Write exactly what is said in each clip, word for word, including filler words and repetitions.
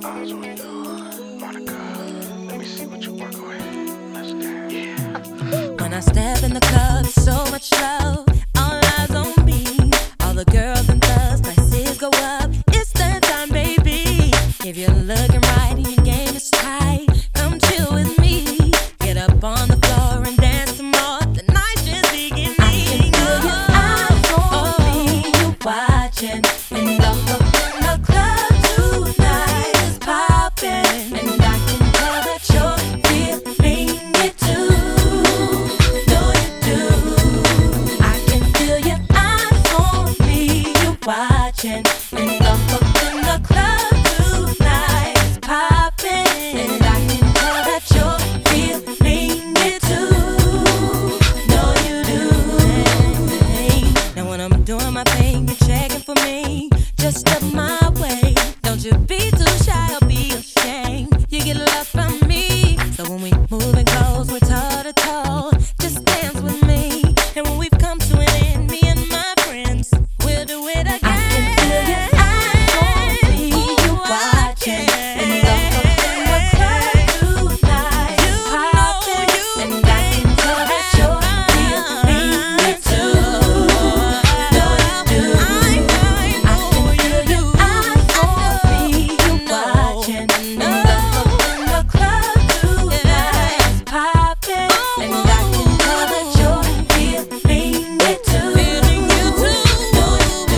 Eyes on you, Monica. Let me see what you work with. Let's get it. Yeah. When I step in the club, so much love, all eyes on me. All the girls and thugs, prices go up. It's that time, baby. If you're looking right and your game is tight, come chill with me. Get up on the floor and dance some more. The night's just beginning. I can feel your eyes on me. You're watching, and all up in the club tonight is popping, and I can tell that you're feeling it too. No, you do. I can feel your eyes on me. You're watching, and all up in the club tonight is popping, and I can tell that you're feeling it too. No, you do. Now when I'm doing my thing, you're checking for me. Just step my way. Don't you be too shy or be ashamed. You get love from me. So when we moving close, we're toe to toe. Just dance with me. And when we've come to an end, me and my friends, we'll do it again. I can feel your eyes on me. You watching, and all up in the club tonight is popping, and I can tell that you're feeling it too. No, you do. I can feel your eyes on me. You watching, and all up in the club tonight is popping, and I can tell that you're feeling it too. No,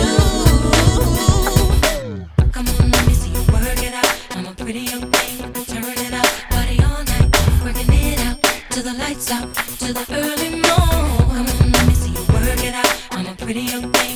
you do. Come on, let me see you work it out. I'm a pretty young thing, turn it up, party all night, working it out till the lights out, till the early morn. Come on, let me see you work it out. I'm a pretty young thing.